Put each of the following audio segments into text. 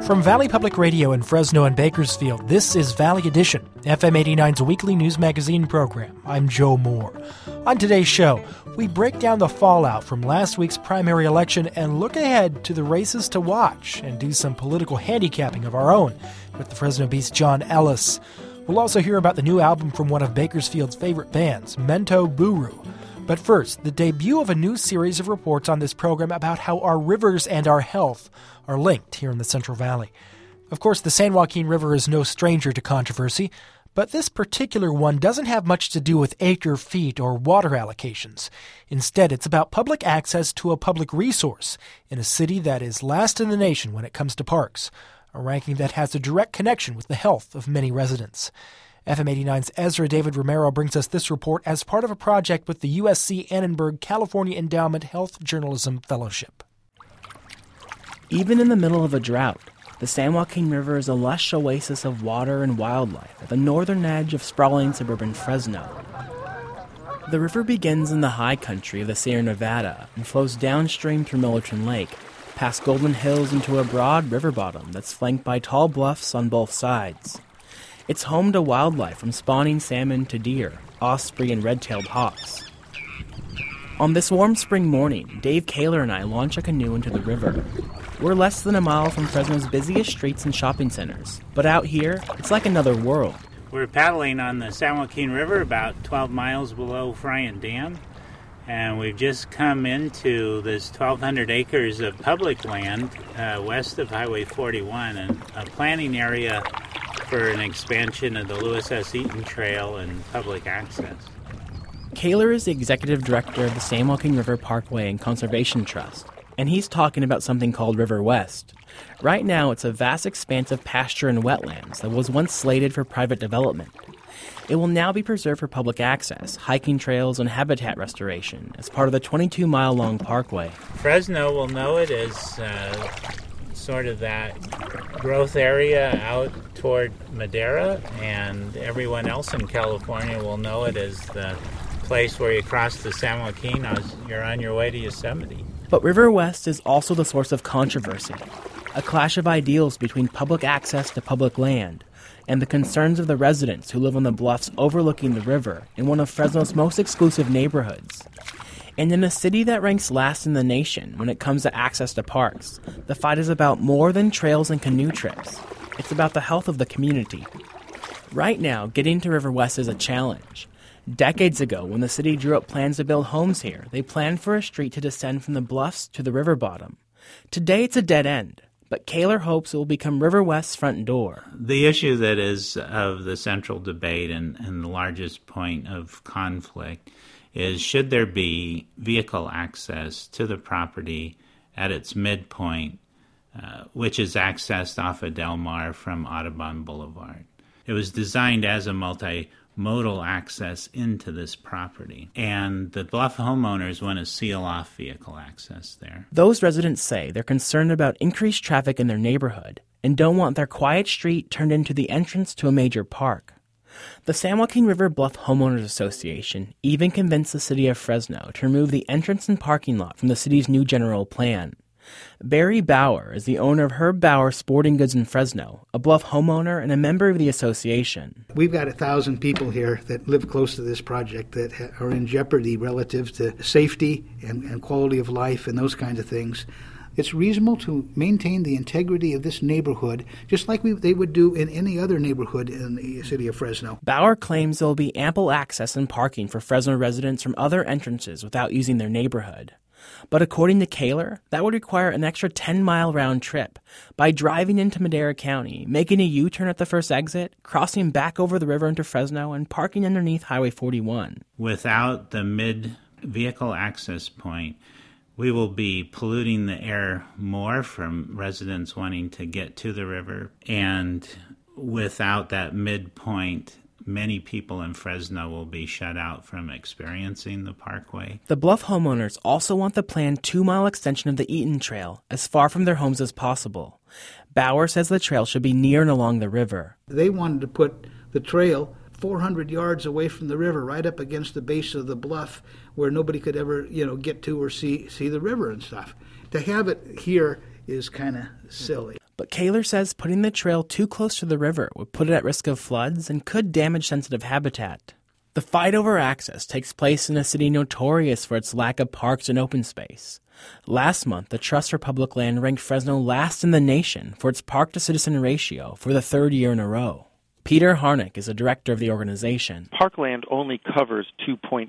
From Valley Public Radio in Fresno and Bakersfield, this is Valley Edition, FM 89's weekly news magazine program. I'm Joe Moore. On today's show, we break down the fallout from last week's primary election and look ahead to the races to watch and do some political handicapping of our own with the Fresno Beast's John Ellis. We'll also hear about the new album from one of Bakersfield's favorite bands, Mento Buru. But first, the debut of a new series of reports on this program about how our rivers and our health are linked here in the Central Valley. Of course, the San Joaquin River is no stranger to controversy, but this particular one doesn't have much to do with acre-feet or water allocations. Instead, it's about public access to a public resource in a city that is last in the nation when it comes to parks, a ranking that has a direct connection with the health of many residents. FM 89's Ezra David Romero brings us this report as part of a project with the USC Annenberg California Endowment Health Journalism Fellowship. Even in the middle of a drought, the San Joaquin River is a lush oasis of water and wildlife at the northern edge of sprawling suburban Fresno. The river begins in the high country of the Sierra Nevada and flows downstream through Millerton Lake, past Golden Hills into a broad river bottom that's flanked by tall bluffs on both sides. It's home to wildlife from spawning salmon to deer, osprey, and red-tailed hawks. On this warm spring morning, Dave Kaler and I launch a canoe into the river. We're less than a mile from Fresno's busiest streets and shopping centers, but out here, it's like another world. We're paddling on the San Joaquin River about 12 miles below Friant Dam, and we've just come into this 1,200 acres of public land west of Highway 41, and a planning area for an expansion of the Lewis S. Eaton Trail and public access. Kaler is the executive director of the San Joaquin River Parkway and Conservation Trust, and he's talking about something called River West. Right now, it's a vast expanse of pasture and wetlands that was once slated for private development. It will now be preserved for public access, hiking trails, and habitat restoration as part of the 22-mile-long parkway. Fresno will know it as sort of that growth area out toward Madera, and everyone else in California will know it as the place where you cross the San Joaquin as you're on your way to Yosemite. But River West is also the source of controversy, a clash of ideals between public access to public land and the concerns of the residents who live on the bluffs overlooking the river in one of Fresno's most exclusive neighborhoods. And in a city that ranks last in the nation when it comes to access to parks, the fight is about more than trails and canoe trips. It's about the health of the community. Right now, getting to River West is a challenge. Decades ago, when the city drew up plans to build homes here, they planned for a street to descend from the bluffs to the river bottom. Today, it's a dead end, but Kaler hopes it will become River West's front door. The issue that is of the central debate and the largest point of conflict is, should there be vehicle access to the property at its midpoint, which is accessed off of Del Mar from Audubon Boulevard. It was designed as a multimodal access into this property, and the Bluff homeowners want to seal off vehicle access there. Those residents say they're concerned about increased traffic in their neighborhood and don't want their quiet street turned into the entrance to a major park. The San Joaquin River Bluff Homeowners Association even convinced the city of Fresno to remove the entrance and parking lot from the city's new general plan. Barry Bauer is the owner of Herb Bauer Sporting Goods in Fresno, a Bluff homeowner and a member of the association. We've got 1,000 people here that live close to this project that are in jeopardy relative to safety and quality of life and those kinds of things. It's reasonable to maintain the integrity of this neighborhood, just like they would do in any other neighborhood in the city of Fresno. Bauer claims there will be ample access and parking for Fresno residents from other entrances without using their neighborhood. But according to Kaler, that would require an extra 10-mile round trip by driving into Madera County, making a U-turn at the first exit, crossing back over the river into Fresno, and parking underneath Highway 41. Without the mid-vehicle access point, we will be polluting the air more from residents wanting to get to the river. And without that midpoint, many people in Fresno will be shut out from experiencing the parkway. The Bluff homeowners also want the planned 2-mile extension of the Eaton Trail as far from their homes as possible. Bauer says the trail should be near and along the river. They wanted to put the trail 400 yards away from the river, right up against the base of the bluff where nobody could ever, get to or see the river and stuff. To have it here is kind of silly. But Kaler says putting the trail too close to the river would put it at risk of floods and could damage sensitive habitat. The fight over access takes place in a city notorious for its lack of parks and open space. Last month, the Trust for Public Land ranked Fresno last in the nation for its park-to-citizen ratio for the third year in a row. Peter Harnick is the director of the organization. Parkland only covers 2.2%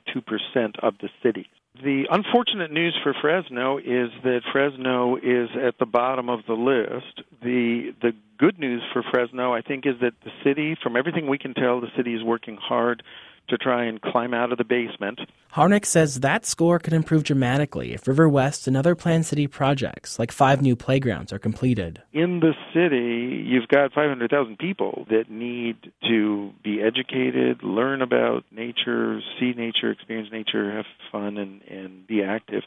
of the city. The unfortunate news for Fresno is that Fresno is at the bottom of the list. The good news for Fresno, I think, is that the city, from everything we can tell, the city is working hard to try and climb out of the basement. Harnick says that score could improve dramatically if River West and other planned city projects, like 5 new playgrounds, are completed. In the city, you've got 500,000 people that need to be educated, learn about nature, see nature, experience nature, have fun, and be active.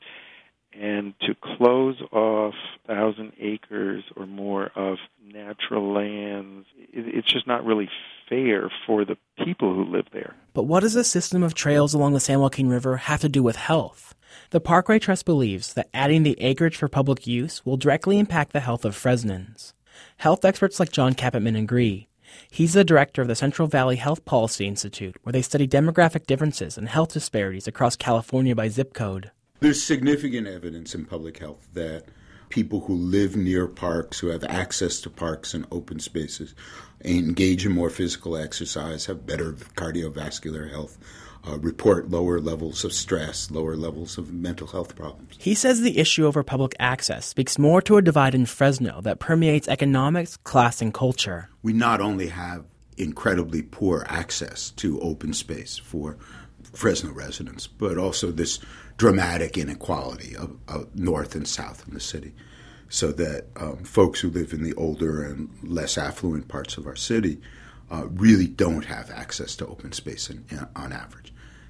And to close off 1,000 acres or more of natural lands, it's just not really fair for the people who live there. But what does a system of trails along the San Joaquin River have to do with health? The Parkway Trust believes that adding the acreage for public use will directly impact the health of Fresnans. Health experts like John Capitman agree. He's the director of the Central Valley Health Policy Institute, where they study demographic differences and health disparities across California by zip code. There's significant evidence in public health that people who live near parks, who have access to parks and open spaces, engage in more physical exercise, have better cardiovascular health, report lower levels of stress, lower levels of mental health problems. He says the issue over public access speaks more to a divide in Fresno that permeates economics, class, and culture. We not only have incredibly poor access to open space for Fresno residents, but also this dramatic inequality of north and south in the city, so that folks who live in the older and less affluent parts of our city really don't have access to open space on average.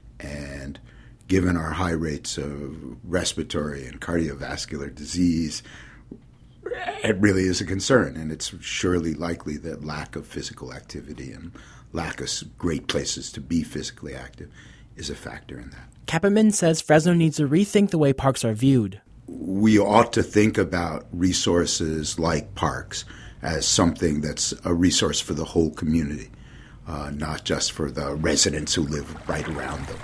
And given our high rates of respiratory and cardiovascular disease, it really is a concern, and it's surely likely that lack of physical activity and lack of great places to be physically active is a factor in that. Capitman says Fresno needs to rethink the way parks are viewed. We ought to think about resources like parks as something that's a resource for the whole community, not just for the residents who live right around them.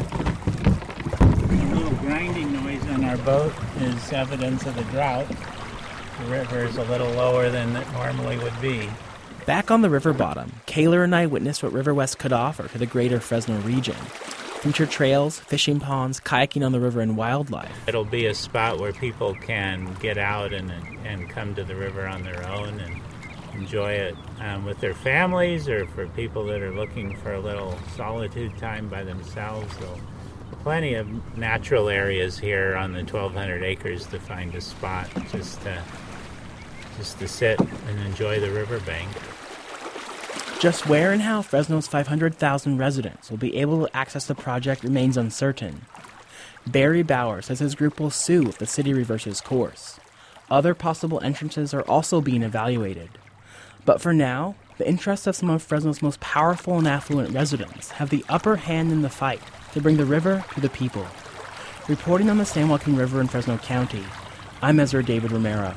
A little grinding noise on our boat is evidence of the drought. The river is a little lower than it normally would be. Back on the river bottom, Kaler and I witnessed what River West could offer to the greater Fresno region. Future trails, fishing ponds, kayaking on the river, and wildlife. It'll be a spot where people can get out and come to the river on their own and enjoy it with their families, or for people that are looking for a little solitude time by themselves. So plenty of natural areas here on the 1,200 acres to find a spot just to sit and enjoy the riverbank. Just where and how Fresno's 500,000 residents will be able to access the project remains uncertain. Barry Bauer says his group will sue if the city reverses course. Other possible entrances are also being evaluated. But for now, the interests of some of Fresno's most powerful and affluent residents have the upper hand in the fight to bring the river to the people. Reporting on the San Joaquin River in Fresno County, I'm Ezra David Romero.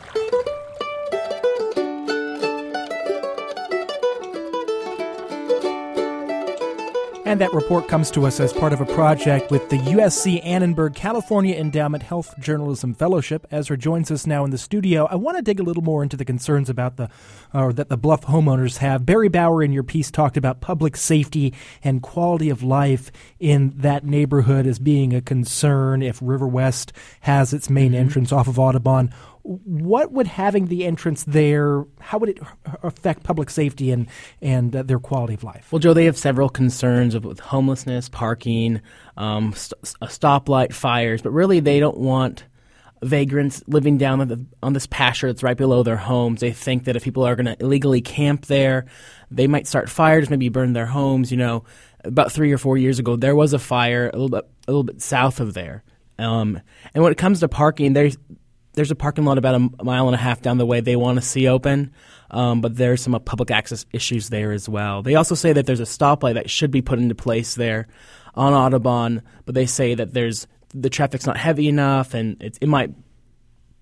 And that report comes to us as part of a project with the USC Annenberg California Endowment Health Journalism Fellowship. Ezra joins us now in the studio. I want to dig a little more into the concerns about that the Bluff homeowners have. Barry Bauer, in your piece, talked about public safety and quality of life in that neighborhood as being a concern if River West has its main entrance off of Audubon. What would having the entrance there, how would it affect public safety and their quality of life? Well, Joe, they have several concerns with homelessness, parking, stoplight, fires, but really they don't want vagrants living down on this pasture that's right below their homes. They think that if people are going to illegally camp there, they might start fires, maybe burn their homes. You know, about 3 or 4 years ago, there was a fire a little bit south of there. And when it comes to parking, there's a parking lot about a mile and a half down the way they want to see open, but there's some public access issues there as well. They also say that there's a stoplight that should be put into place there on Audubon, but they say that the traffic's not heavy enough and it might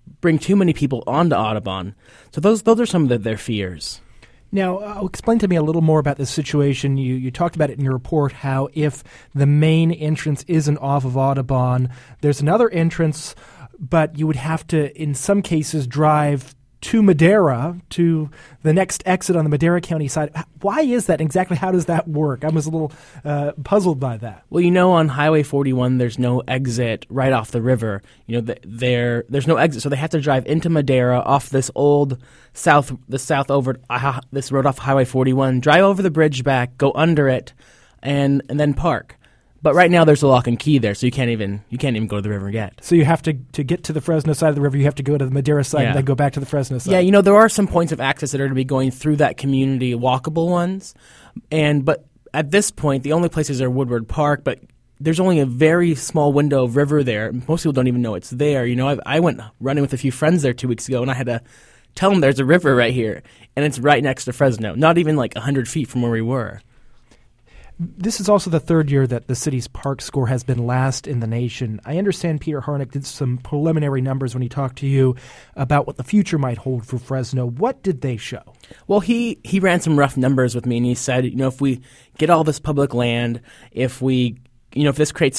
bring too many people onto Audubon. So those are some of their fears. Now, explain to me a little more about this situation. You talked about it in your report, how if the main entrance isn't off of Audubon, there's another entrance, but you would have to, in some cases, drive to Madera, to the next exit on the Madera County side. Why is that? Exactly how does that work? I was a little puzzled by that. Well, on Highway 41, there's no exit right off the river. There's no exit, so they have to drive into Madera off this old this road off Highway 41, drive over the bridge back, go under it, and then park. But right now there's a lock and key there, so you can't even go to the river yet. So you have to get to the Fresno side of the river, you have to go to the Madera side and then go back to the Fresno side. Yeah, there are some points of access that are going to be going through that community, walkable ones. But at this point, the only places are Woodward Park, but there's only a very small window of river there. Most people don't even know it's there. I went running with a few friends there 2 weeks ago, and I had to tell them there's a river right here, and it's right next to Fresno, not even like 100 feet from where we were. This is also the third year that the city's park score has been last in the nation. I understand Peter Harnick did some preliminary numbers when he talked to you about what the future might hold for Fresno. What did they show? Well, he ran some rough numbers with me, and he said, if we get all this public land, if this creates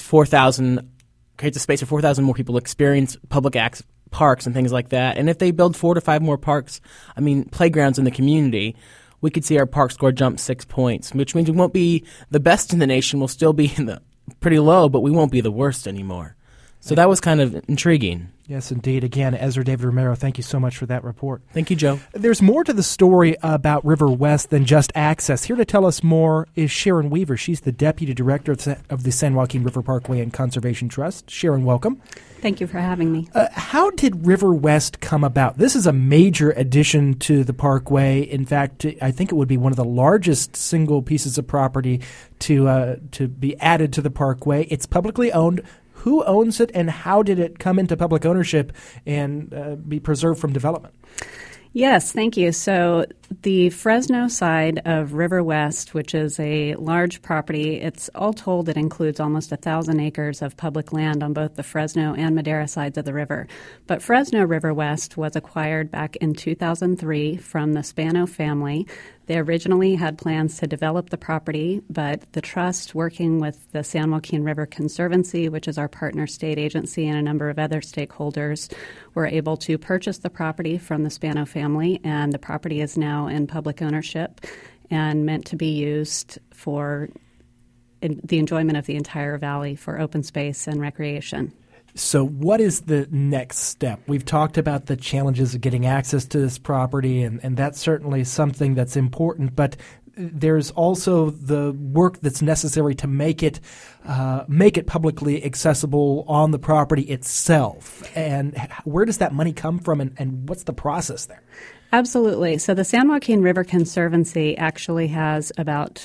a space for 4,000 more people to experience public parks and things like that, and if they build 4 to 5 more playgrounds in the community, we could see our park score jump 6 points, which means we won't be the best in the nation. We'll still be in the pretty low, but we won't be the worst anymore. So that was kind of intriguing. Yes, indeed. Again, Ezra David Romero, thank you so much for that report. Thank you, Joe. There's more to the story about River West than just access. Here to tell us more is Sharon Weaver. She's the Deputy Director of the San Joaquin River Parkway and Conservation Trust. Sharon, welcome. Thank you for having me. How did River West come about? This is a major addition to the parkway. In fact, I think it would be one of the largest single pieces of property to be added to the parkway. It's publicly owned. Who owns it, and how did it come into public ownership and be preserved from development? Yes, thank you. So the Fresno side of River West, which is a large property, it's all told it includes almost 1,000 acres of public land on both the Fresno and Madera sides of the river. But Fresno River West was acquired back in 2003 from the Spano family. They originally had plans to develop the property, but the trust, working with the San Joaquin River Conservancy, which is our partner state agency, and a number of other stakeholders, were able to purchase the property from the Spano family, and the property is now in public ownership and meant to be used for the enjoyment of the entire valley for open space and recreation. So what is the next step? We've talked about the challenges of getting access to this property, and that's certainly something that's important, but there's also the work that's necessary to make it publicly accessible on the property itself. And where does that money come from, and what's the process there? Absolutely. So the San Joaquin River Conservancy actually has about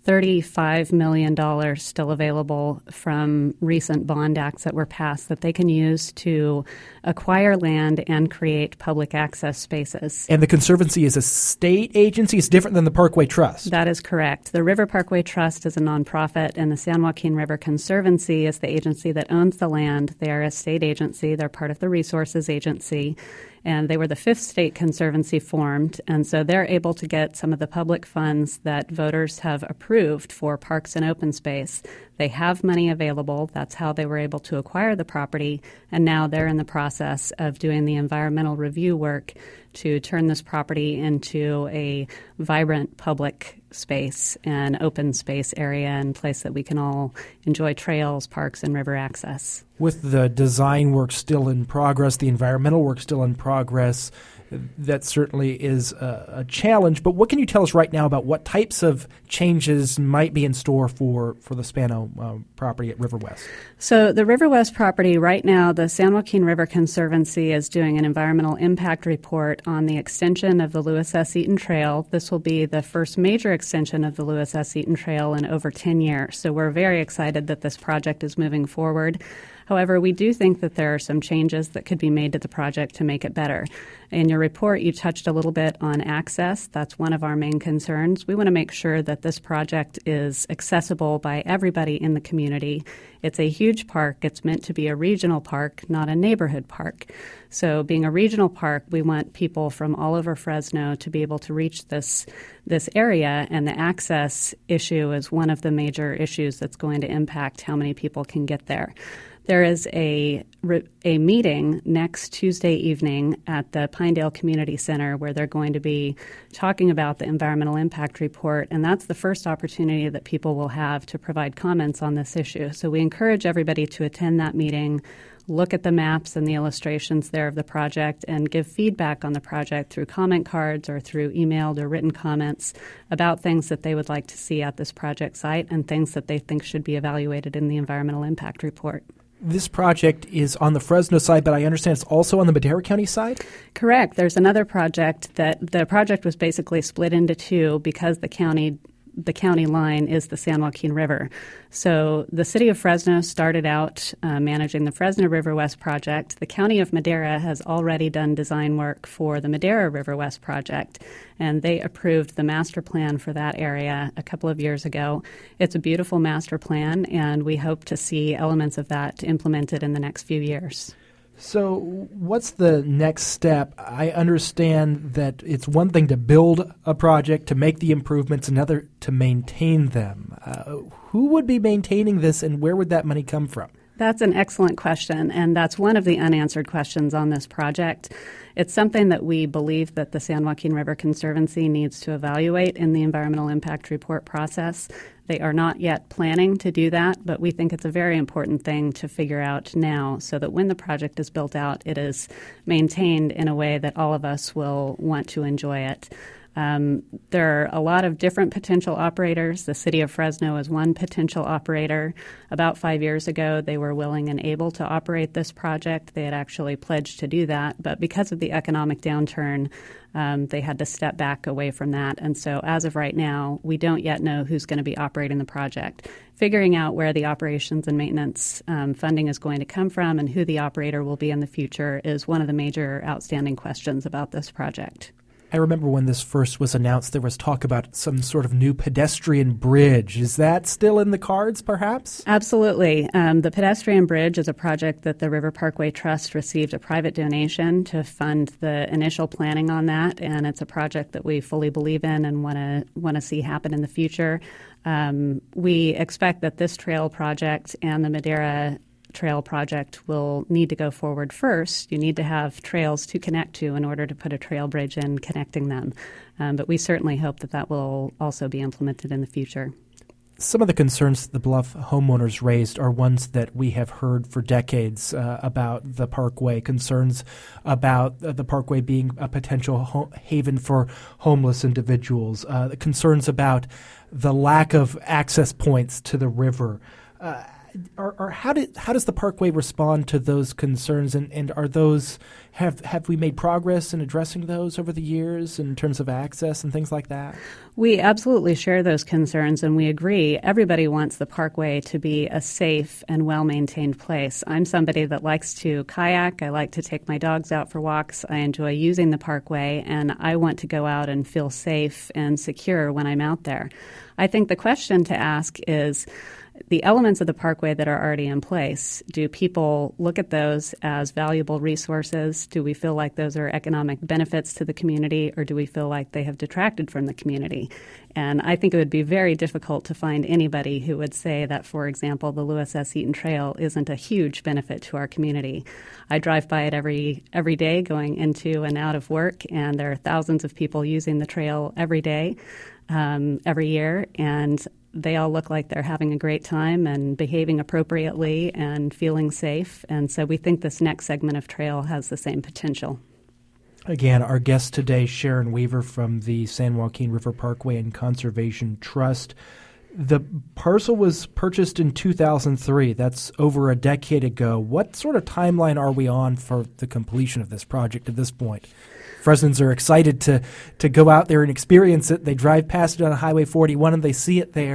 $35 million still available from recent bond acts that were passed that they can use to acquire land and create public access spaces. And the Conservancy is a state agency? It's different than the Parkway Trust? That is correct. The River Parkway Trust is a nonprofit, and the San Joaquin River Conservancy is the agency that owns the land. They are a state agency. They're part of the Resources Agency. And they were the 5th state conservancy formed, and so they're able to get some of the public funds that voters have approved for parks and open space. They have money available. That's how they were able to acquire the property, and now they're in the process of doing the environmental review work to turn this property into a vibrant public space and open space area and place that we can all enjoy trails, parks, and river access. With the design work still in progress, the environmental work still in progress, that certainly is a challenge. But what can you tell us right now about what types of changes might be in store for the Spano property at River West? So the River West property right now, the San Joaquin River Conservancy is doing an environmental impact report on the extension of the Lewis S. Eaton Trail. This will be the first major extension of the Lewis S. Eaton Trail in over 10 years. So we're very excited that this project is moving forward. However, we do think that there are some changes that could be made to the project to make it better. In your the report, you touched a little bit on access. That's one of our main concerns. We want to make sure that this project is accessible by everybody in the community. It's a huge park. It's meant to be a regional park, not a neighborhood park. So being a regional park, we want people from all over Fresno to be able to reach this area, and the access issue is one of the major issues that's going to impact how many people can get there. There is a meeting next Tuesday evening at the Pinedale Community Center where they're going to be talking about the environmental impact report, and that's the first opportunity that people will have to provide comments on this issue. So we encourage everybody to attend that meeting, look at the maps and the illustrations there of the project, and give feedback on the project through comment cards or through emailed or written comments about things that they would like to see at this project site and things that they think should be evaluated in the environmental impact report. This project is on the Fresno side, but I understand it's also on the Madera County side? Correct. There's another project that the project was basically split into two because the county line is the San Joaquin River. So the city of Fresno started out managing the Fresno River West project. The county of Madera has already done design work for the Madera River West project, and they approved the master plan for that area a couple of years ago. It's a beautiful master plan, and we hope to see elements of that implemented in the next few years. So what's the next step? I understand that it's one thing to build a project, to make the improvements, another to maintain them. Who would be maintaining this, and where would that money come from? That's an excellent question, and that's one of the unanswered questions on this project. It's something that we believe that the San Joaquin River Conservancy needs to evaluate in the environmental impact report process. They are not yet planning to do that, but we think it's a very important thing to figure out now so that when the project is built out, it is maintained in a way that all of us will want to enjoy it. There are a lot of different potential operators. The city of Fresno is one potential operator. About 5 years ago, they were willing and able to operate this project. They had actually pledged to do that, but because of the economic downturn, they had to step back away from that. And so as of right now, we don't yet know who's going to be operating the project. Figuring out where the operations and maintenance funding is going to come from and who the operator will be in the future is one of the major outstanding questions about this project. I remember when this first was announced, there was talk about some sort of new pedestrian bridge. Is that still in the cards, perhaps? Absolutely. The pedestrian bridge is a project that the River Parkway Trust received a private donation to fund the initial planning on that, and it's a project that we fully believe in and want to see happen in the future. We expect that this trail project and the Madera Trail project will need to go forward first. You need to have trails to connect to in order to put a trail bridge in connecting them. But we certainly hope that that will also be implemented in the future. Some of the concerns the Bluff homeowners raised are ones that we have heard for decades about the Parkway, concerns about the Parkway being a potential haven for homeless individuals, concerns about the lack of access points to the river. How does the Parkway respond to those concerns, and are those have we made progress in addressing those over the years in terms of access and things like that? We absolutely share those concerns, and we agree. Everybody wants the Parkway to be a safe and well-maintained place. I'm somebody that likes to kayak. I like to take my dogs out for walks. I enjoy using the Parkway, and I want to go out and feel safe and secure when I'm out there. I think the question to ask is, the elements of the Parkway that are already in place, do people look at those as valuable resources? Do we feel like those are economic benefits to the community, or do we feel like they have detracted from the community? And I think it would be very difficult to find anybody who would say that, for example, the Lewis S. Eaton Trail isn't a huge benefit to our community. I drive by it every day going into and out of work, and there are thousands of people using the trail every day, every year, and they all look like they're having a great time and behaving appropriately and feeling safe. And so we think this next segment of trail has the same potential. Again, our guest today, Sharon Weaver from the San Joaquin River Parkway and Conservation Trust. The parcel was purchased in 2003. That's over a decade ago. What sort of timeline are we on for the completion of this project at this point? Fresnans are excited to go out there and experience it. They drive past it on Highway 41 and they see it there.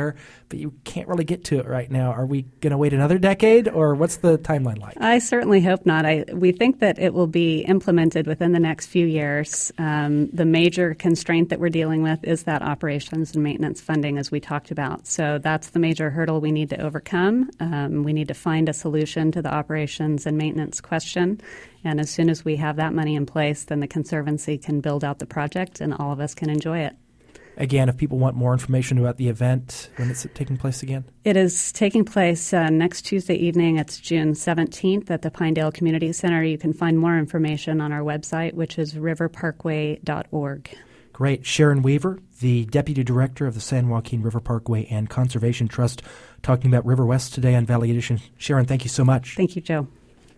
but you can't really get to it right now. Are we going to wait another decade, or what's the timeline like? I certainly hope not. We think that it will be implemented within the next few years. The major constraint that we're dealing with is that operations and maintenance funding, as we talked about. So that's the major hurdle we need to overcome. We need to find a solution to the operations and maintenance question. And as soon as we have that money in place, then the Conservancy can build out the project and all of us can enjoy it. Again, if people want more information about the event, when is it taking place again? It is taking place next Tuesday evening. It's June 17th at the Pinedale Community Center. You can find more information on our website, which is riverparkway.org. Great. Sharon Weaver, the Deputy Director of the San Joaquin River Parkway and Conservation Trust, talking about River West today on Valley Edition. Sharon, thank you so much. Thank you, Joe.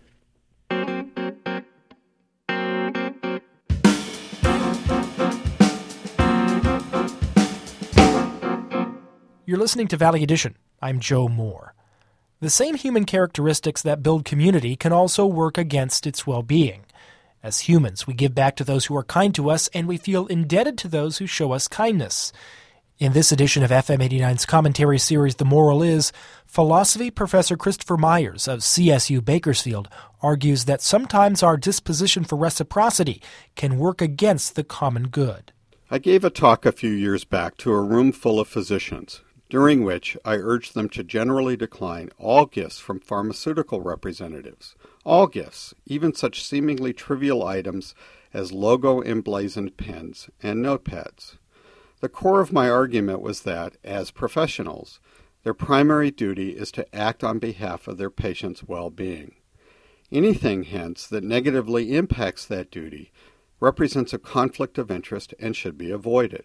You're listening to Valley Edition. I'm Joe Moore. The same human characteristics that build community can also work against its well-being. As humans, we give back to those who are kind to us, and we feel indebted to those who show us kindness. In this edition of FM 89's commentary series, The Moral Is, philosophy professor Christopher Myers of CSU Bakersfield argues that sometimes our disposition for reciprocity can work against the common good. I gave a talk a few years back to a room full of physicians, during which I urged them to generally decline all gifts from pharmaceutical representatives. All gifts, even such seemingly trivial items as logo-emblazoned pens and notepads. The core of my argument was that, as professionals, their primary duty is to act on behalf of their patients' well-being. Anything, hence, that negatively impacts that duty represents a conflict of interest and should be avoided.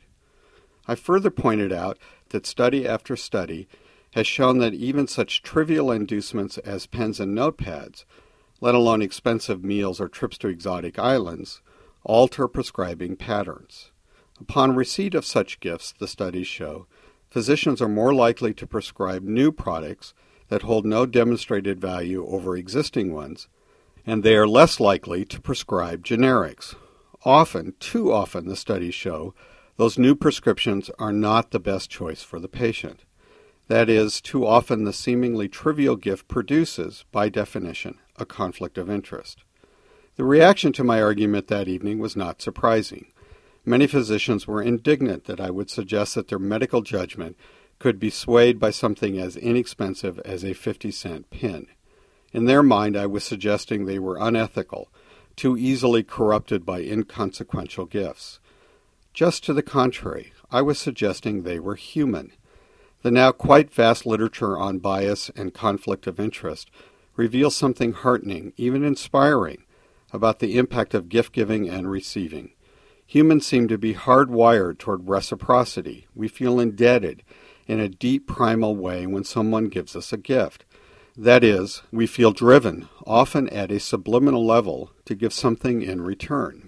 I further pointed out that study after study has shown that even such trivial inducements as pens and notepads, let alone expensive meals or trips to exotic islands, alter prescribing patterns. Upon receipt of such gifts, the studies show, physicians are more likely to prescribe new products that hold no demonstrated value over existing ones, and they are less likely to prescribe generics. Often, too often, the studies show, those new prescriptions are not the best choice for the patient. That is, too often the seemingly trivial gift produces, by definition, a conflict of interest. The reaction to my argument that evening was not surprising. Many physicians were indignant that I would suggest that their medical judgment could be swayed by something as inexpensive as a 50-cent pin. In their mind, I was suggesting they were unethical, too easily corrupted by inconsequential gifts. Just to the contrary, I was suggesting they were human. The now quite vast literature on bias and conflict of interest reveals something heartening, even inspiring, about the impact of gift-giving and receiving. Humans seem to be hardwired toward reciprocity. We feel indebted in a deep primal way when someone gives us a gift. That is, we feel driven, often at a subliminal level, to give something in return.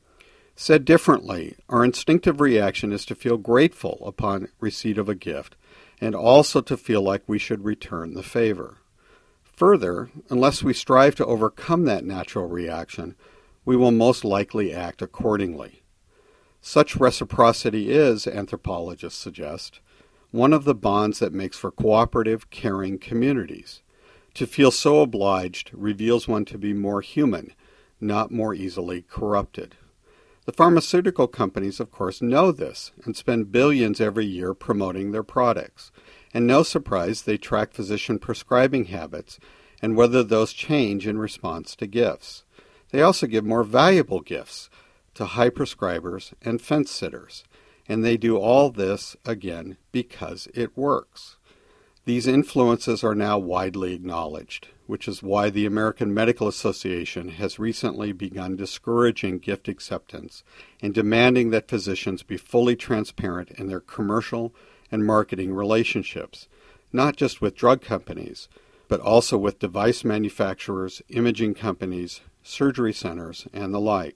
Said differently, our instinctive reaction is to feel grateful upon receipt of a gift, and also to feel like we should return the favor. Further, unless we strive to overcome that natural reaction, we will most likely act accordingly. Such reciprocity is, anthropologists suggest, one of the bonds that makes for cooperative, caring communities. To feel so obliged reveals one to be more human, not more easily corrupted. The pharmaceutical companies, of course, know this and spend billions every year promoting their products. And no surprise, they track physician prescribing habits and whether those change in response to gifts. They also give more valuable gifts to high prescribers and fence sitters. And they do all this, again, because it works. These influences are now widely acknowledged, which is why the American Medical Association has recently begun discouraging gift acceptance and demanding that physicians be fully transparent in their commercial and marketing relationships, not just with drug companies, but also with device manufacturers, imaging companies, surgery centers, and the like.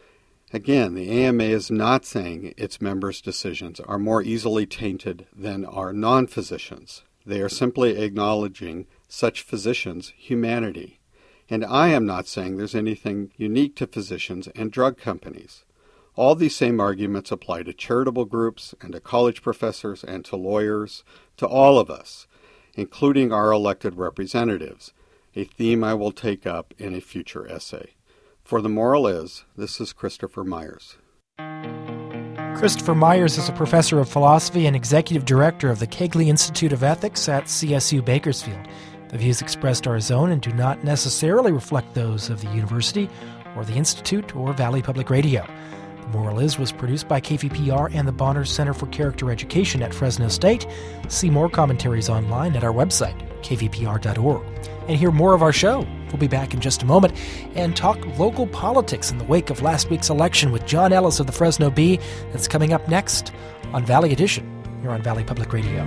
Again, the AMA is not saying its members' decisions are more easily tainted than are non-physicians. They are simply acknowledging such physicians' humanity. And I am not saying there's anything unique to physicians and drug companies. All these same arguments apply to charitable groups and to college professors and to lawyers, to all of us, including our elected representatives, a theme I will take up in a future essay. For The Moral Is, this is Christopher Myers. Christopher Myers is a professor of philosophy and executive director of the Kegley Institute of Ethics at CSU Bakersfield. The views expressed are his own and do not necessarily reflect those of the university or the Institute or Valley Public Radio. The Moral Is was produced by KVPR and the Bonner Center for Character Education at Fresno State. See more commentaries online at our website, kvpr.org. And hear more of our show. We'll be back in just a moment and talk local politics in the wake of last week's election with John Ellis of the Fresno Bee. That's coming up next on Valley Edition here on Valley Public Radio.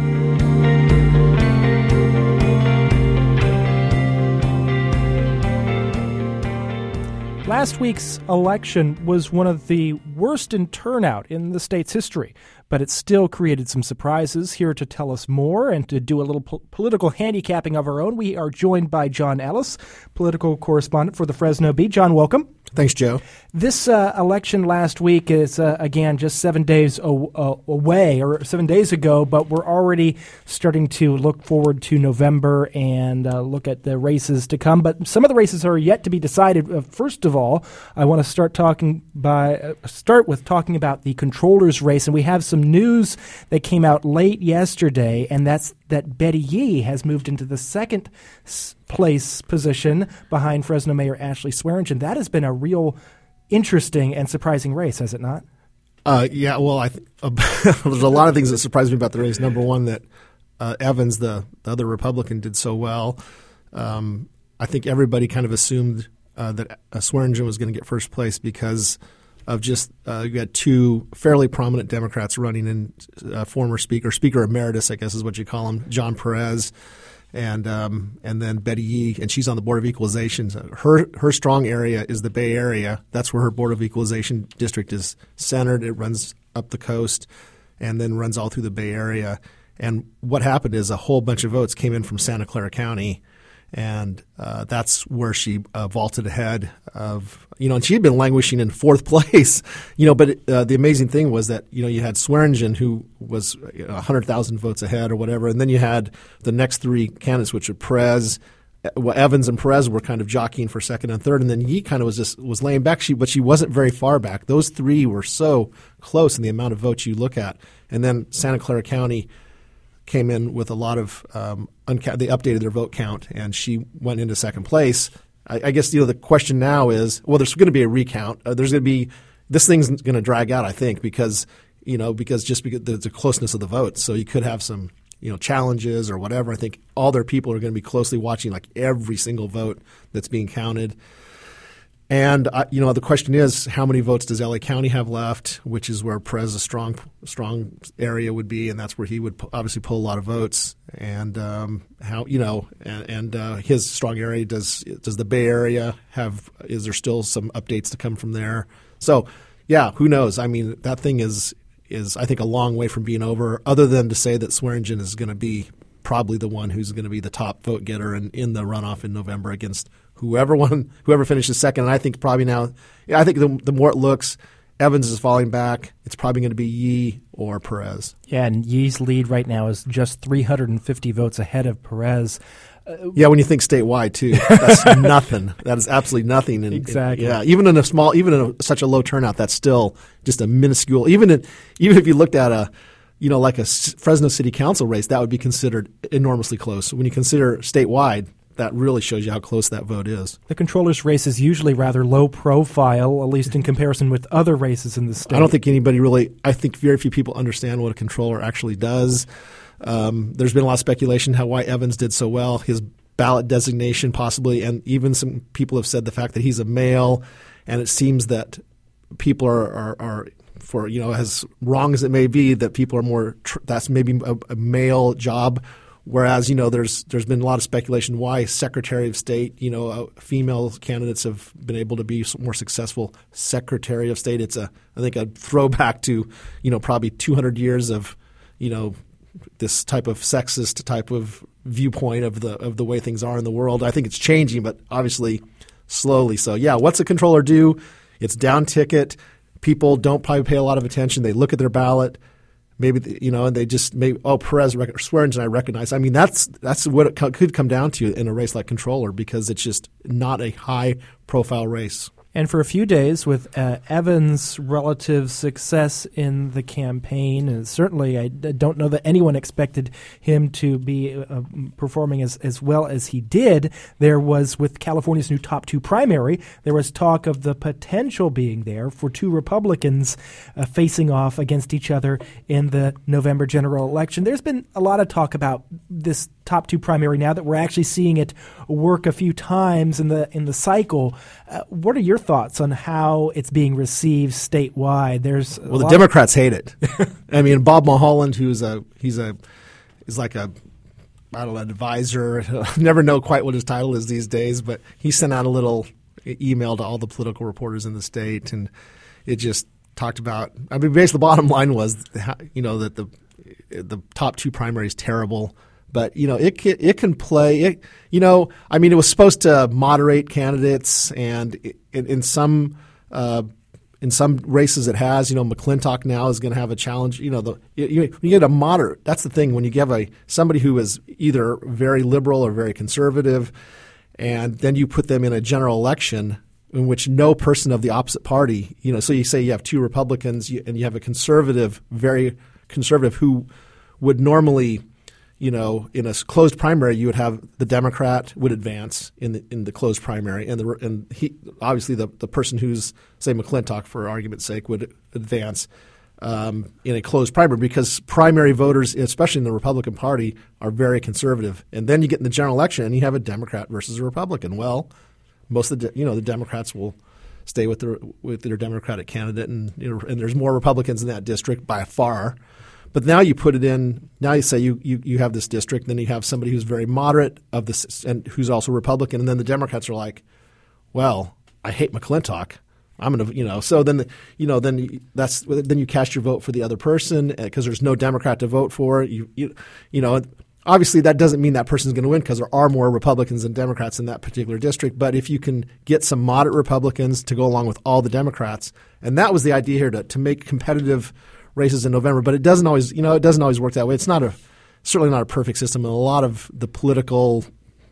Last week's election was one of the worst in turnout in the state's history, but it still created some surprises. Here to tell us more and to do a little political handicapping of our own, we are joined by John Ellis, political correspondent for the Fresno Bee. John, welcome. Thanks, Joe. This election last week is, again, just 7 days away, or 7 days ago, but we're already starting to look forward to November and look at the races to come. But some of the races are yet to be decided. First of all, I want to start with talking about the controller's race, and we have some news that came out late yesterday, and that's that Betty Yee has moved into the second place position behind Fresno Mayor Ashley Swearingen. That has been a real interesting and surprising race, has it not? Yeah, well, there's a lot of things that surprised me about the race. Number one, that Evans, the other Republican, did so well. I think everybody kind of assumed that Swearingen was going to get first place because of just you had two fairly prominent Democrats running in former Speaker Emeritus, I guess is what you call him, John Perez, and then Betty Yee, and she's on the Board of Equalization. Her strong area is the Bay Area. That's where her Board of Equalization district is centered. It runs up the coast and then runs all through the Bay Area. And what happened is a whole bunch of votes came in from Santa Clara County, and that's where she vaulted ahead of, and she had been languishing in fourth place, but the amazing thing was that, you had Swearingen, who was 100,000 votes ahead or whatever, and then you had the next three candidates, which were Perez. Evans and Perez were kind of jockeying for second and third, and then Yee kind of was laying back, but she wasn't very far back. Those three were so close in the amount of votes you look at. And then Santa Clara County came in with a lot of they updated their vote count, and she went into second place. I guess the question now is, well, there's going to be a recount. This thing's going to drag out, I think, because the closeness of the votes. So you could have some challenges or whatever. I think all their people are going to be closely watching like every single vote that's being counted. And, the question is, how many votes does LA County have left, which is where Perez's strong area would be, and that's where he would obviously pull a lot of votes. And his strong area, does the Bay Area have – is there still some updates to come from there? So, yeah, who knows? I mean, that thing is I think a long way from being over, other than to say that Swearingen is going to be probably the one who's going to be the top vote getter in the runoff in November against whoever finishes second. And I think probably now, I think the more it looks, Evans is falling back. It's probably going to be Yee or Perez. Yeah, and Yee's lead right now is just 350 votes ahead of Perez. Yeah, when you think statewide too, that's nothing. That is absolutely nothing. Exactly. Even in such a low turnout, that's still just a minuscule. Even if you looked at like a Fresno City Council race, that would be considered enormously close. When you consider statewide, that really shows you how close that vote is. The controller's race is usually rather low profile, at least in comparison with other races in the state. I don't think I think very few people understand what a controller actually does. There's been a lot of speculation why Evans did so well, his ballot designation possibly, and even some people have said the fact that he's a male, and it seems that people are for, as wrong as it may be, that people are more that's maybe a male job. Whereas, there's been a lot of speculation why Secretary of State, female candidates have been able to be more successful Secretary of State. It's I think a throwback to, probably 200 years of, this type of sexist type of viewpoint of the way things are in the world. I think it's changing, but obviously slowly. So, yeah, what's a controller do? It's down ticket. people don't probably pay a lot of attention. They look at their ballot, maybe and they just Perez or Swearingen I recognize. I mean, that's what it could come down to in a race like controller, because it's just not a high profile race. And for a few days, with Evans' relative success in the campaign, and certainly I don't know that anyone expected him to be performing as well as he did, there was, with California's new top 2 primary, there was talk of the potential being there for 2 Republicans facing off against each other in the November general election. There's been a lot of talk about this top 2 primary now that we're actually seeing it work a few times in the cycle. What are your thoughts on how it's being received statewide? The Democrats hate it. I mean, Bob Mulholland, is like a advisor. I never know quite what his title is these days, but he sent out a little email to all the political reporters in the state, and it just talked about. I mean, basically, the bottom line was, that the top 2 primary is terrible. But, it can play. It was supposed to moderate candidates, and in some races it has. McClintock now is going to have a challenge. You get a moderate. That's the thing when you give somebody who is either very liberal or very conservative, and then you put them in a general election in which no person of the opposite party. So you say you have 2 Republicans and you have a conservative, very conservative, who would normally. In a closed primary, you would have the Democrat would advance in the closed primary, and he obviously the person who's, say, McClintock, for argument's sake, would advance in a closed primary, because primary voters, especially in the Republican Party, are very conservative. And then you get in the general election and you have a Democrat versus a Republican. Well, most of the Democrats will stay with their Democratic candidate, and there's more Republicans in that district by far. But now you put it in. Now you say you have this district, then you have somebody who's very moderate of this and who's also Republican, and then the Democrats are like, "Well, I hate McClintock. I'm going to, So then then you cast your vote for the other person because there's no Democrat to vote for. Obviously that doesn't mean that person's going to win, because there are more Republicans than Democrats in that particular district. But if you can get some moderate Republicans to go along with all the Democrats, and that was the idea here to make competitive races in November, but it doesn't always work that way. It's certainly not a perfect system, and a lot of the political,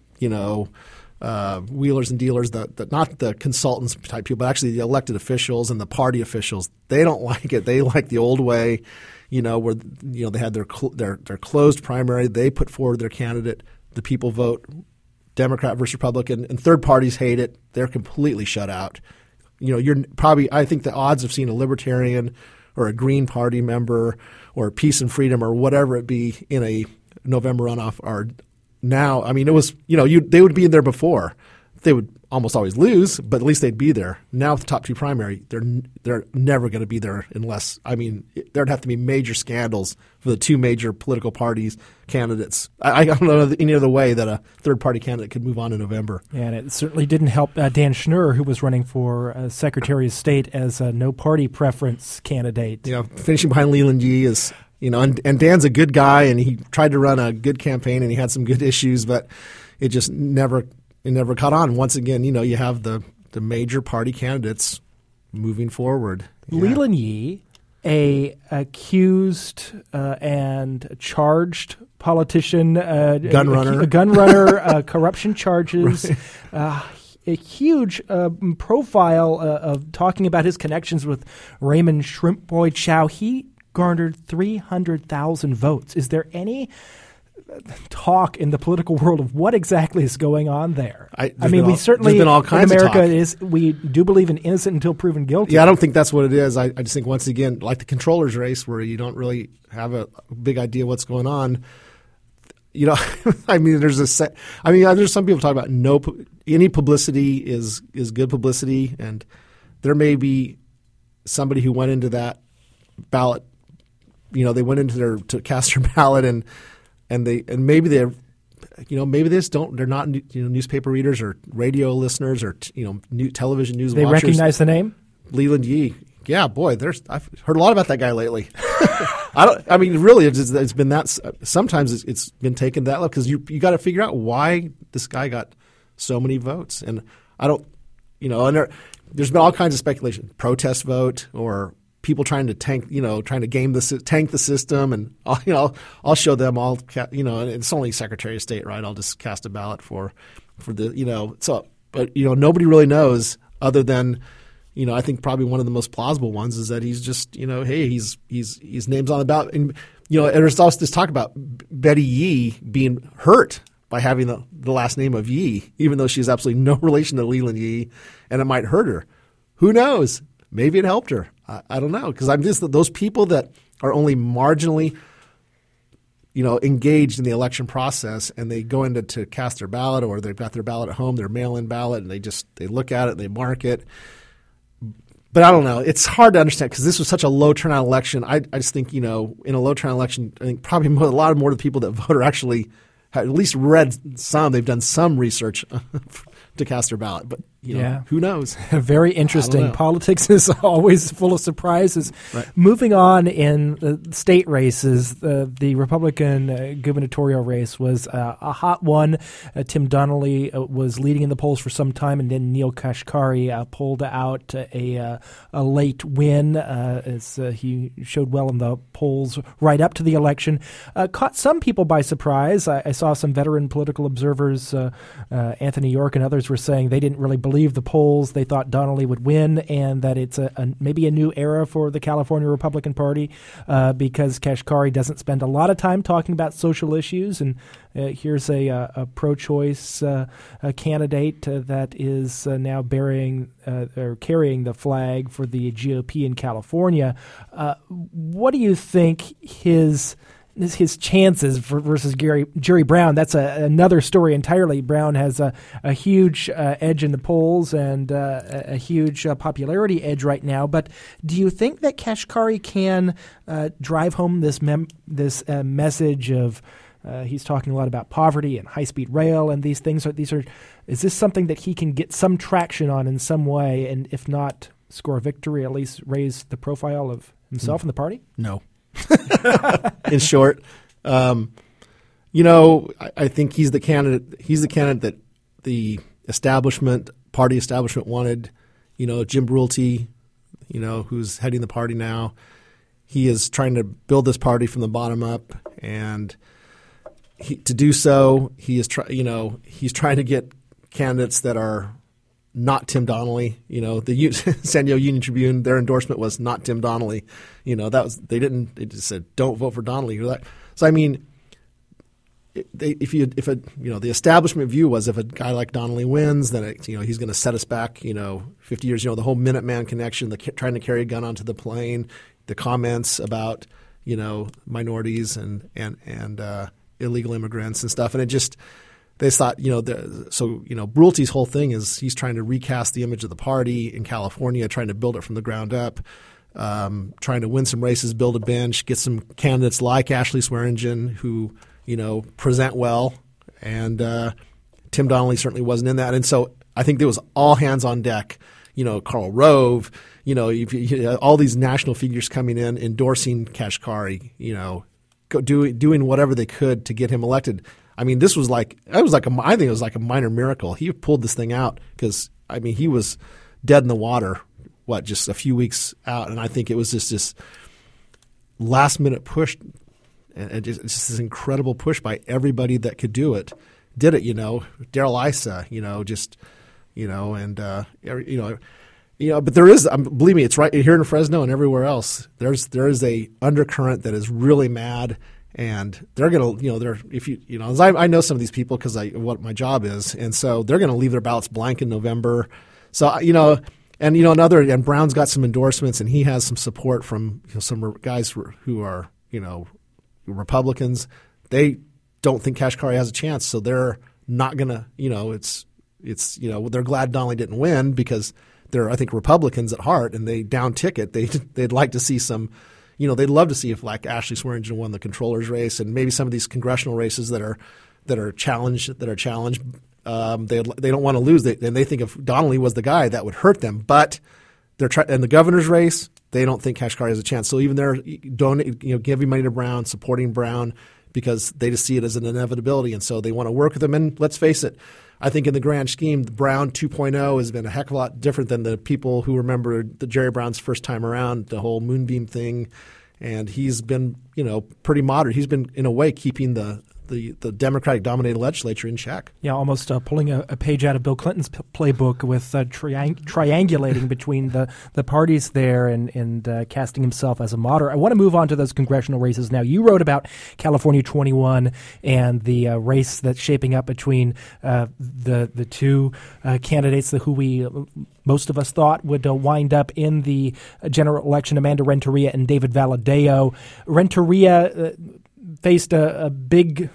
wheelers and dealers, not the consultants type people, but actually the elected officials and the party officials, they don't like it. They like the old way, where they had their closed primary, they put forward their candidate, the people vote, Democrat versus Republican, and third parties hate it. They're completely shut out. I think the odds of seeing a Libertarian or a Green Party member or Peace and Freedom or whatever it be in a November runoff are now. I mean, it was they would be in there before. They would almost always lose, but at least they'd be there. Now with the top 2 primary, they're never going to be there unless there'd have to be major scandals for the 2 major political parties candidates. I don't know any other way that a third party candidate could move on in November. Yeah, and it certainly didn't help Dan Schnur, who was running for Secretary of State as a no party preference candidate. Finishing behind Leland Yee is. And Dan's a good guy, and he tried to run a good campaign, and he had some good issues, but it just never caught on. Once again, you have the major party candidates moving forward. Yeah. Leland Yee, a accused and charged politician, gun runner, corruption charges. Right. A huge profile of talking about his connections with Raymond Shrimp Boy Chow. He garnered 300,000 votes. Is there any talk in the political world of what exactly is going on there? We certainly been all kinds in America of talk. We do believe in innocent until proven guilty. Yeah, I don't think that's what it is. I just think, once again, like the controller's race, where you don't really have a big idea what's going on. There's some people talk about any publicity is good publicity, and there may be somebody who went into that ballot. They went into to cast their ballot, and maybe they're, maybe they just don't. They're not newspaper readers or radio listeners or new television news. They watchers. Recognize the name Leland Yee. Yeah, boy, I've heard a lot about that guy lately. Really, it's been that. Sometimes it's been taken that level, because you got to figure out why this guy got so many votes, and I don't. and there's been all kinds of speculation, protest vote or people trying to tank the system, and I'll show them all, and it's only Secretary of State, right? I'll just cast a ballot for the, but nobody really knows other than, I think probably one of the most plausible ones is that he's just, hey, he's names on the ballot. And, there's also this talk about Betty Yee being hurt by having the last name of Yee, even though she has absolutely no relation to Leland Yee, and it might hurt her. Who knows? Maybe it helped her. I don't know, because I'm just those people that are only marginally, engaged in the election process, and they go in to cast their ballot, or they've got their ballot at home, their mail-in ballot, and they look at it, they mark it. But I don't know. It's hard to understand because this was such a low turnout election. I just think, in a low turnout election, I think probably a lot more of the people that vote are actually have at least read some. They've done some research to cast their ballot. But, who knows? Very interesting. Politics is always full of surprises. Right. Moving on in the state races, the Republican gubernatorial race was a hot one. Tim Donnelly was leading in the polls for some time, and then Neel Kashkari pulled out a late win as he showed well in the polls right up to the election. Caught some people by surprise. I saw some veteran political observers, Anthony York and others, were saying they didn't really believe the polls. They thought Donnelly would win, and that it's maybe a new era for the California Republican Party because Kashkari doesn't spend a lot of time talking about social issues. And here's a pro-choice candidate that is now carrying the flag for the GOP in California. What do you think his chances versus Jerry Brown? That's another story entirely. Brown has a huge edge in the polls and a huge popularity edge right now. But do you think that Kashkari can drive home this message of he's talking a lot about poverty and high-speed rail and these things? Is this something that he can get some traction on in some way, and if not score a victory, at least raise the profile of himself and the party? No. In short, I think he's the candidate. He's the candidate that the party establishment wanted. Jim Brulty, who's heading the party now. He is trying to build this party from the bottom up, and to do so, he's trying to get candidates that are not Tim Donnelly. The San Diego Union Tribune, their endorsement was not Tim Donnelly. They just said don't vote for Donnelly. So I mean, the establishment view was if a guy like Donnelly wins, then he's going to set us back 50 years. The whole Minuteman connection, trying to carry a gun onto the plane, the comments about minorities and illegal immigrants and stuff, and it just. They thought, Brulti's whole thing is he's trying to recast the image of the party in California, trying to build it from the ground up, trying to win some races, build a bench, get some candidates like Ashley Swearingen who, present well. And Tim Donnelly certainly wasn't in that. And so I think there was all hands on deck. Karl Rove, all these national figures coming in, endorsing Kashkari, doing whatever they could to get him elected. I mean, I think it was like a minor miracle. He pulled this thing out because, he was dead in the water, just a few weeks out. And I think it was just this last-minute push and just this incredible push by everybody that could do it. Did it, Darrell Issa, but there is, believe me, it's right here in Fresno and everywhere else. There is a undercurrent that is really mad. And they're going to, I know some of these people because what my job is, and so they're going to leave their ballots blank in November. So and Brown's got some endorsements, and he has some support from some guys who are Republicans. They don't think Kashkari has a chance, so they're not going to. They're glad Donnelly didn't win because they're, I think, Republicans at heart, and they down ticket. They'd like to see some. They'd love to see if like Ashley Swearingen won the controller's race, and maybe some of these congressional races that are challenged. They don't want to lose. And they think if Donnelly was the guy, that would hurt them. But in the governor's race, they don't think Kashkari has a chance. So even they're giving money to Brown, supporting Brown, because they just see it as an inevitability, and so they want to work with them. And let's face it, I think in the grand scheme, Brown 2.0 has been a heck of a lot different than the people who remember the Jerry Brown's first time around, the whole Moonbeam thing. And he's been, pretty moderate. He's been, in a way, keeping the Democratic-dominated legislature in check. Yeah, almost pulling a page out of Bill Clinton's playbook with triangulating between the parties there and casting himself as a moderate. I want to move on to those congressional races now. You wrote about California 21 and the race that's shaping up between the two candidates who most of us thought would wind up in the general election, Amanda Renteria and David Valadao. Renteria faced a big,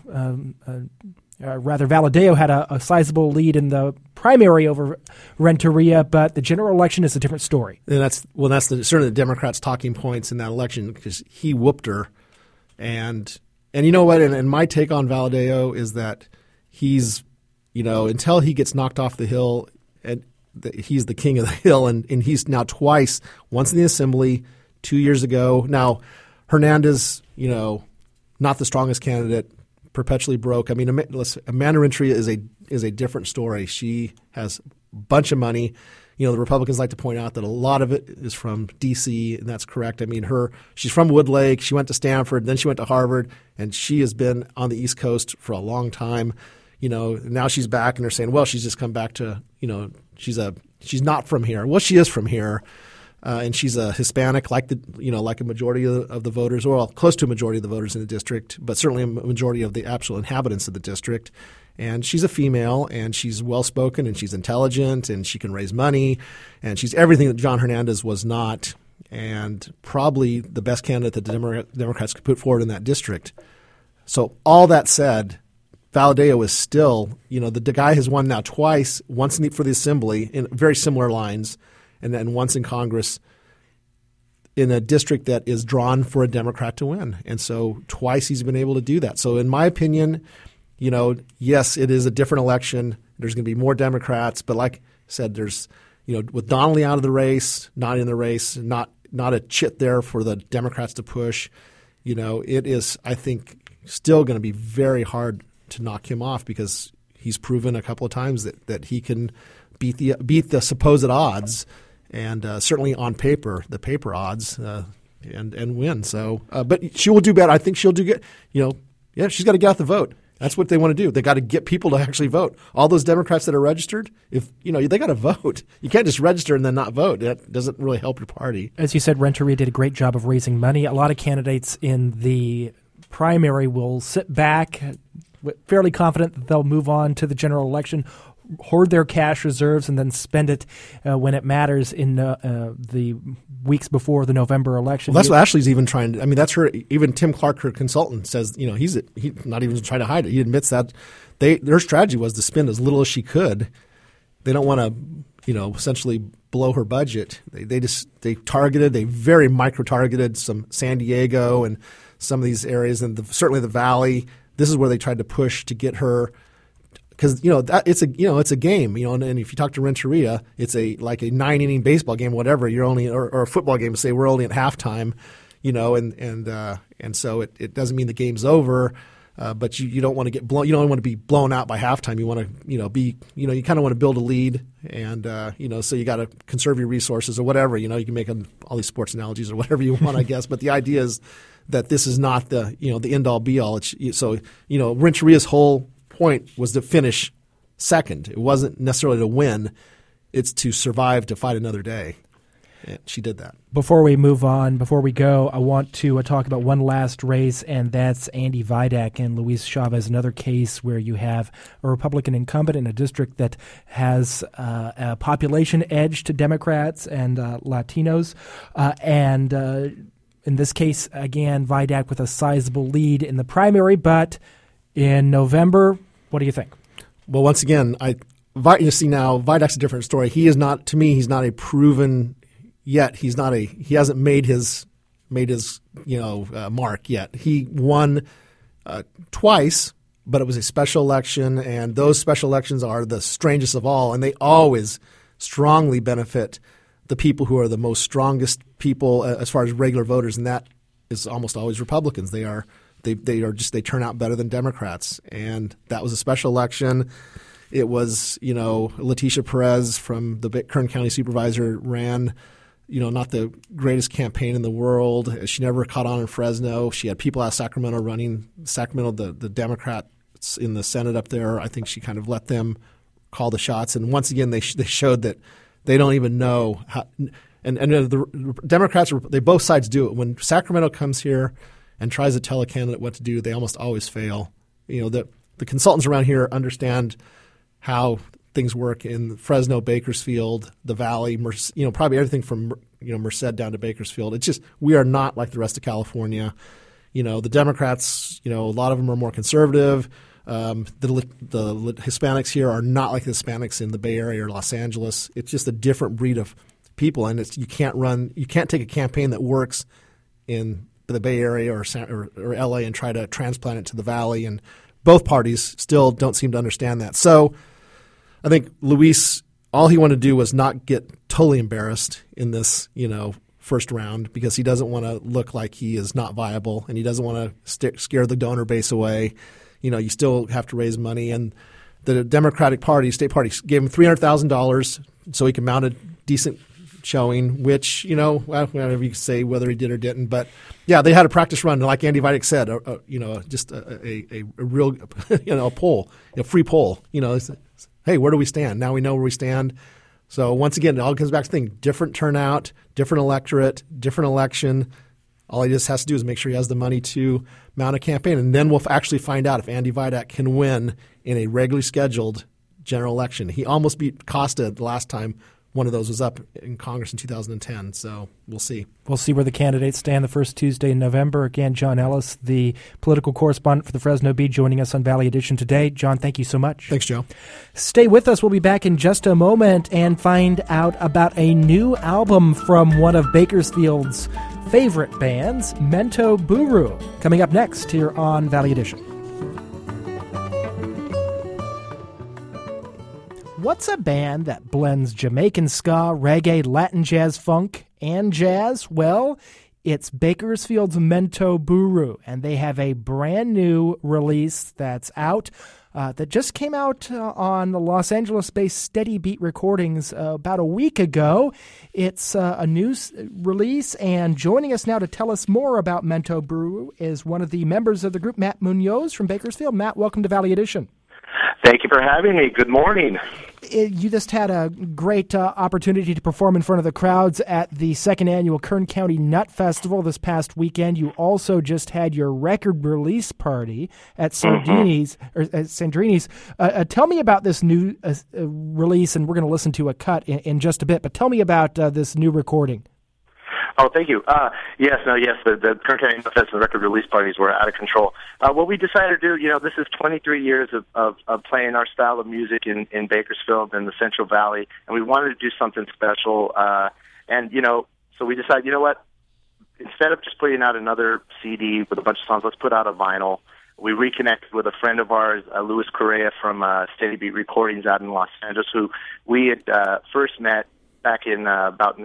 Valadao had a sizable lead in the primary over Renteria, but the general election is a different story. And that's certainly the Democrats' talking points in that election, because he whooped her. And you know what? And my take on Valadao is that he's, until he gets knocked off the hill, and he's the king of the hill, and he's now twice, once in the Assembly 2 years ago. Now, Hernandez, not the strongest candidate, perpetually broke. I mean, Amanda Renteria is a different story. She has a bunch of money. The Republicans like to point out that a lot of it is from D.C., and that's correct. I mean, she's from Woodlake. She went to Stanford, then she went to Harvard, and she has been on the East Coast for a long time. Now she's back, and they're saying, well, she's just come back to, she's not from here. Well, she is from here. And she's a Hispanic, like a majority of the voters, or close to a majority of the voters in the district, but certainly a majority of the actual inhabitants of the district. And she's a female, and she's well-spoken, and she's intelligent, and she can raise money, and she's everything that John Hernandez was not, and probably the best candidate that the Democrats could put forward in that district. So all that said, Valadao is still, the guy has won now twice, once for the Assembly in very similar lines, and then once in Congress in a district that is drawn for a Democrat to win. And so twice he's been able to do that. So in my opinion, yes, it is a different election. There's going to be more Democrats. But like I said, there's, with Donnelly out of the race, not in the race, not a chit there for the Democrats to push, it is, I think, still going to be very hard to knock him off, because he's proven a couple of times that he can beat the supposed odds. And certainly on paper, the paper odds, and win. So, but she will do better. I think she'll do good. She's got to get out the vote. That's what they want to do. They got to get people to actually vote. All those Democrats that are registered, they got to vote. You can't just register and then not vote. That doesn't really help your party. As you said, Renteria did a great job of raising money. A lot of candidates in the primary will sit back, fairly confident that they'll move on to the general election, hoard their cash reserves, and then spend it when it matters in the weeks before the November election. Well, that's what Ashley's even trying to – I mean, that's her – even Tim Clark, her consultant, says, he's not even trying to hide it. He admits that their strategy was to spend as little as she could. They don't want to, essentially blow her budget. They very micro-targeted some San Diego and some of these areas, and certainly the Valley. This is where they tried to push to get her – because it's a game, and if you talk to Renteria, it's like a 9-inning baseball game, whatever. You're only or a football game. Say we're only at halftime, and so it doesn't mean the game's over. But you don't want to get blown. You don't want to be blown out by halftime. You want to be you kind of want to build a lead, and so you got to conserve your resources or whatever. You can make all these sports analogies or whatever you want, I guess. But the idea is that this is not the the end all be all. So Renteria's whole point was to finish second. It wasn't necessarily to win. It's to survive to fight another day. And she did that. Before we move on, before we go, I want to talk about one last race, and that's Andy Vidak and Luis Chavez, another case where you have a Republican incumbent in a district that has a population edge to Democrats and Latinos. In this case, again, Vidak with a sizable lead in the primary, but in November, what do you think? Well, once again, Vidak's a different story. He is not, to me, he's not a proven yet. He hasn't made his mark yet. He won twice, but it was a special election, and those special elections are the strangest of all, and they always strongly benefit the people who are the most strongest people as far as regular voters, and that is almost always Republicans. They are they turn out better than Democrats, and that was a special election. It was, Leticia Perez from the Kern County Supervisor ran, not the greatest campaign in the world. She never caught on in Fresno. She had people out of Sacramento running. Sacramento, the Democrats in the Senate up there, I think she kind of let them call the shots. And once again, they showed that they don't even know how. And the Democrats, they both sides do it. When Sacramento comes here and tries to tell a candidate what to do, they almost always fail. The consultants around here understand how things work in Fresno, Bakersfield, the Valley, probably everything from Merced down to Bakersfield. It's just we are not like the rest of California. The Democrats, a lot of them are more conservative. The Hispanics here are not like the Hispanics in the Bay Area or Los Angeles. It's just a different breed of people, and you can't take a campaign that works in the Bay Area or LA and try to transplant it to the Valley. And both parties still don't seem to understand that. So I think Luis, all he wanted to do was not get totally embarrassed in this, first round, because he doesn't want to look like he is not viable, and he doesn't want to scare the donor base away. You still have to raise money, and the Democratic Party, state party, gave him $300,000 so he could mount a decent showing, which, whatever you can say, whether he did or didn't. But, yeah, they had a practice run, like Andy Vajdic said, just a real, a poll, a free poll. Hey, where do we stand? Now we know where we stand. So once again, it all comes back to the thing, different turnout, different electorate, different election. All he just has to do is make sure he has the money to mount a campaign, and then we'll actually find out if Andy Vajdic can win in a regularly scheduled general election. He almost beat Costa the last time one of those was up in Congress in 2010, so we'll see. We'll see where the candidates stand the first Tuesday in November. Again, John Ellis, the political correspondent for the Fresno Bee, joining us on Valley Edition today. John, thank you so much. Thanks, Joe. Stay with us. We'll be back in just a moment and find out about a new album from one of Bakersfield's favorite bands, Mento Buru, coming up next here on Valley Edition. What's a band that blends Jamaican ska, reggae, Latin jazz, funk, and jazz? Well, it's Bakersfield's Mento Buru, and they have a brand new release that's out that just came out on the Los Angeles-based Steady Beat Recordings about a week ago. It's a new release, and joining us now to tell us more about Mento Buru is one of the members of the group, Matt Munoz from Bakersfield. Matt, welcome to Valley Edition. Thank you for having me. Good morning. You just had a great opportunity to perform in front of the crowds at the second annual Kern County Nut Festival this past weekend. You also just had your record release party at Sandrini's. Tell me about this new release, and we're going to listen to a cut in just a bit. But tell me about this new recording. Oh, thank you. Yes, the Kern County Nut Fest and record release parties were out of control. What we decided to do, this is 23 years of playing our style of music in Bakersfield and the Central Valley, and we wanted to do something special. So we decided, what? Instead of just putting out another CD with a bunch of songs, let's put out a vinyl. We reconnected with a friend of ours, Luis Correa from Steady Beat Recordings out in Los Angeles, who we had first met back in about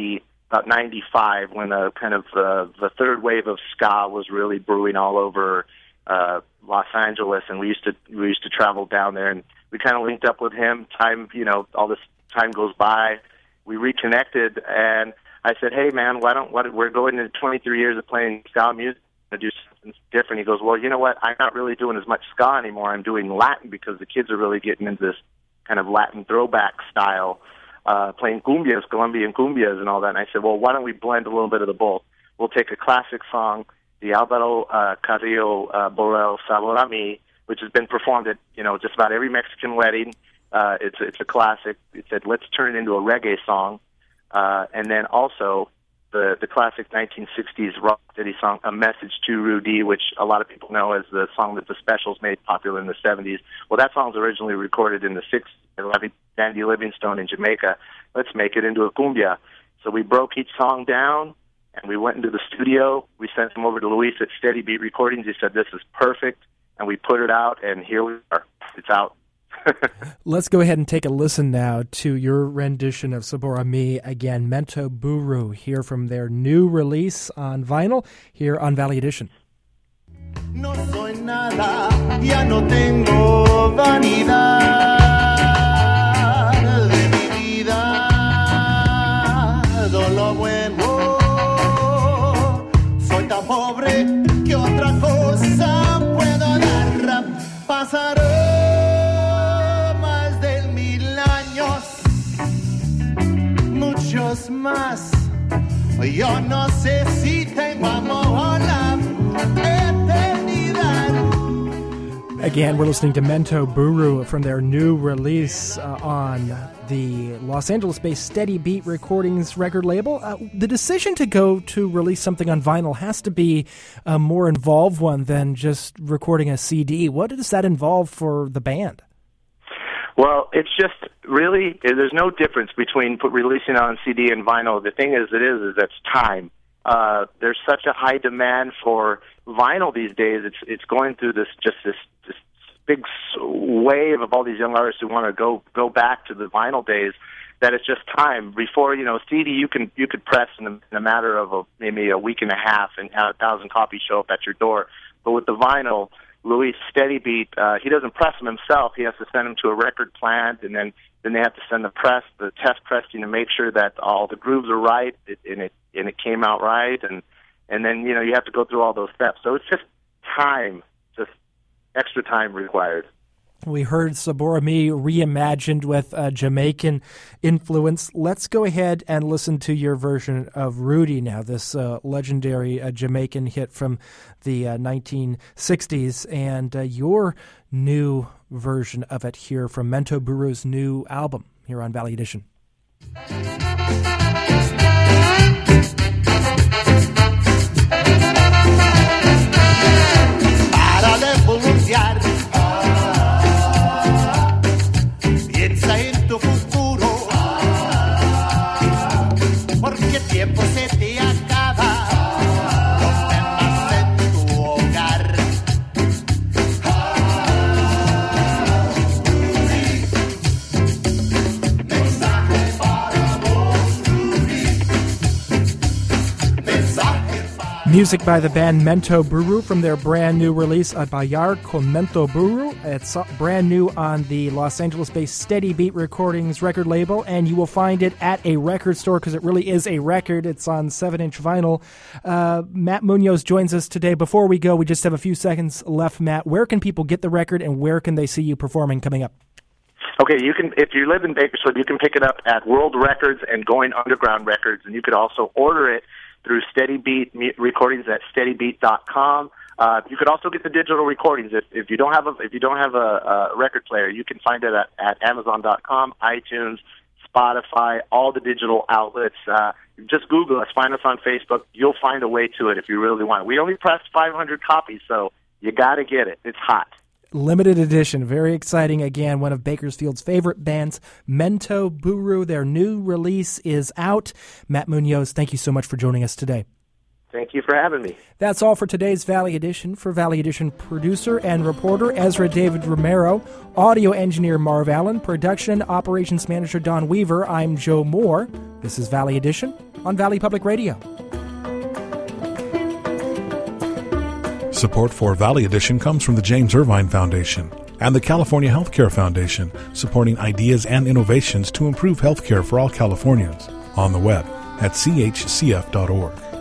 95, when the third wave of ska was really brewing all over Los Angeles, and we used to travel down there, and we kind of linked up with him. All this time goes by, we reconnected, and I said, "Hey man, we're going into 23 years of playing ska music, to do something different." He goes, "Well, you know what? I'm not really doing as much ska anymore. I'm doing Latin because the kids are really getting into this kind of Latin throwback style." Playing cumbias, Colombian cumbias and all that. And I said, well, why don't we blend a little bit of the both? We'll take a classic song, the Alvaro Carrillo Borel Sabor a Mi, which has been performed at, just about every Mexican wedding. It's a classic. It said, let's turn it into a reggae song. And then also the classic 1960s rock steady song, A Message to Rudy, which a lot of people know as the song that the Specials made popular in the 70s. Well, that song was originally recorded in the 60s, Dandy Livingstone in Jamaica. Let's make it into a cumbia. So we broke each song down, and we went into the studio. We sent them over to Luis at Steady Beat Recordings. He said, this is perfect, and we put it out, and here we are. It's out. Let's go ahead and take a listen now to your rendition of Sabor a Mi, again, Mento Buru, here from their new release on vinyl, here on Valley Edition. No soy nada, ya no tengo vanidad de mi vida, todo lo bueno. Soy tan pobre que otra cosa puedo dar. Pasará más de 1000 años, muchos más. Yo no sé si tengo amor la eternidad. Again, we're listening to Mento Buru from their new release on the Los Angeles-based Steady Beat Recordings record label. The decision to go to release something on vinyl has to be a more involved one than just recording a CD. What does that involve for the band? Well, it's just really, there's no difference between releasing on CD and vinyl. The thing is that's time. There's such a high demand for vinyl these days. It's going through this big wave of all these young artists who want to go back to the vinyl days, that it's just time. Before, CD you could press in a matter of maybe a week and a half and have 1,000 copies show up at your door. But with the vinyl, Luis Steady Beat, he doesn't press them himself. He has to send them to a record plant, and then they have to send the test pressing to make sure that all the grooves are right and it came out right, and then you have to go through all those steps. So it's just time, just extra time required. We heard Sabor Me reimagined with Jamaican influence. Let's go ahead and listen to your version of Rudy now, this legendary Jamaican hit from the 1960s, and your new version of it here from Mento Buru's new album here on Valley Edition. Para de pronunciar. Piensa en tu futuro, porque el tiempo se te acaba, no temas en tu hogar. Mensaje para vos, Rudy. Mensaje para... Music by the band Mento Buru from their brand new release, A Bailar con Mento Buru. It's brand new on the Los Angeles-based Steady Beat Recordings record label, and you will find it at a record store because it really is a record. It's on 7-inch vinyl. Matt Munoz joins us today. Before we go, we just have a few seconds left, Matt. Where can people get the record, and where can they see you performing coming up? Okay, you can, if you live in Bakersfield, you can pick it up at World Records and Going Underground Records, and you could also order it through Steady Beat Recordings at steadybeat.com. You could also get the digital recordings. If you don't have a record player, you can find it at Amazon.com, iTunes, Spotify, all the digital outlets. Just Google us, find us on Facebook. You'll find a way to it if you really want it. We only pressed 500 copies, so you got to get it. It's hot. Limited edition, very exciting. Again, one of Bakersfield's favorite bands, Mento Buru. Their new release is out. Matt Munoz, thank you so much for joining us today. Thank you for having me. That's all for today's Valley Edition. For Valley Edition producer and reporter Ezra David Romero, audio engineer Marv Allen, production operations manager Don Weaver, I'm Joe Moore. This is Valley Edition on Valley Public Radio. Support for Valley Edition comes from the James Irvine Foundation and the California Healthcare Foundation, supporting ideas and innovations to improve healthcare for all Californians. On the web at chcf.org.